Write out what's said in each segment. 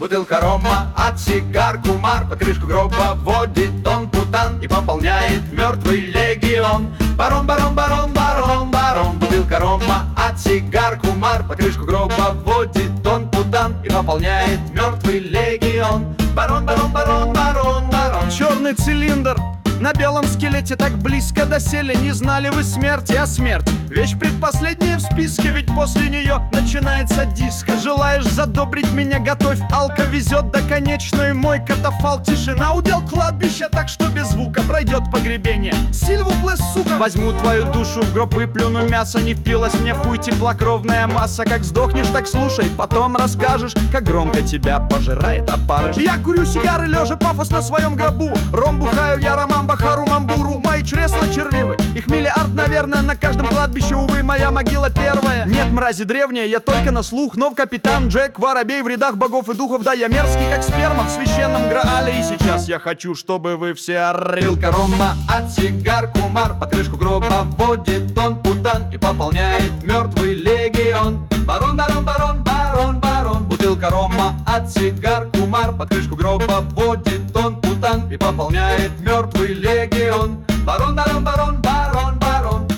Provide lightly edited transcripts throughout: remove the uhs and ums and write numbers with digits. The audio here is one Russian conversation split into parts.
Бутылка рома от сигар кумар под крышку гроба вводит он путан и пополняет мертвый легион. Барон, барон, барон, барон, барон. Бутылка рома от сигар кумар под крышку гроба вводит он путан и пополняет мертвый легион. Барон, барон, барон, барон, барон. Черный цилиндр на белом скелете, так близко доселе. Не знали вы смерти, а смерть вещь предпоследняя в списке, ведь после нее начинается диско. Желаешь задобрить меня, готовь, алка везет до конечной мой катафалк. Тишина удел кладбища, так что без звука пройдет погребение. Сильвуплес, сука. Возьму твою душу в гроб, выплюну мясо, не впилась мне в хуй теплокровная масса. Как сдохнешь, так слушай, потом расскажешь, как громко тебя пожирает опарыш. Я курю сигары, лежа пафос на своем гробу. Ром бухаю, я роман бахару мамбуру. Мои чресла червивы, их миллиард, наверное, на каждом кладбище. Увы, моя могила первая. Нет, мрази древняя, я только на слух. Но капитан Джек Воробей в рядах богов и духов. Да, я мерзкий, как сперма в священном Граале. И сейчас я хочу, чтобы вы все орали. Бутылка рома от сигар кумар под крышку гроба вводит он путан и пополняет мертвый легион. Барон, барон, барон, барон, барон. Бутылка рома от сигар кумар под крышку гроба вводит он путан и пополняет мертвый легион. Барон, барон, барон, барон, барон.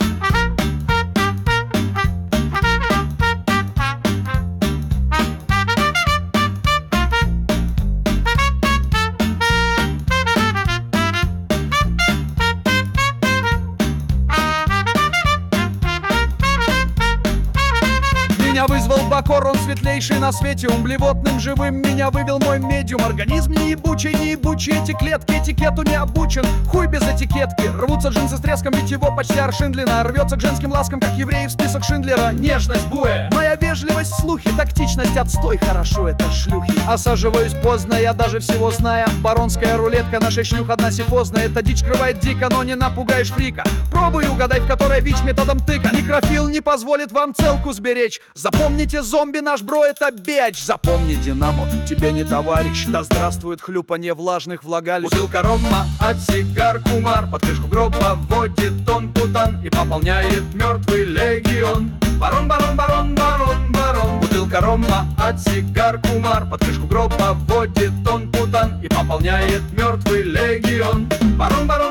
Меня вызвал Бакор, он светлейший на свете. Блевотным живым меня вывел мой медиум. Организм не ебучий, не ебучий. Эти клетки этикету не обучен. Хуй без этикетки. Рвутся джинсы с треском, ведь его почти аршин длина. Рвется к женским ласкам, как евреи в список Шиндлера. Нежность буя, моя вежливость, слухи, тактичность, отстой. Хорошо, это шлюхи. Осаживаюсь поздно, я даже всего зная. Баронская рулетка, наша шлюх одна сифозная. Эта дичь крывает дико, но не напугаешь фрика. Пробуй угадай, в которой ВИЧ методом тыка. Некрофил не позволит вам целку сберечь. Запомните, зомби наш бро это бич. Запомни, Динамо, тебе не товарищ. Да здравствует хлюпанье влажных влагалищ. Бутылка рома от сигар кумар под крышку гроба вводит он путан и пополняет мертвый легион. Барон, барон, барон, барон, барон. Бутылка рома от сигар кумар под крышку гроба вводит он путан и пополняет мертвый легион. Барон, барон.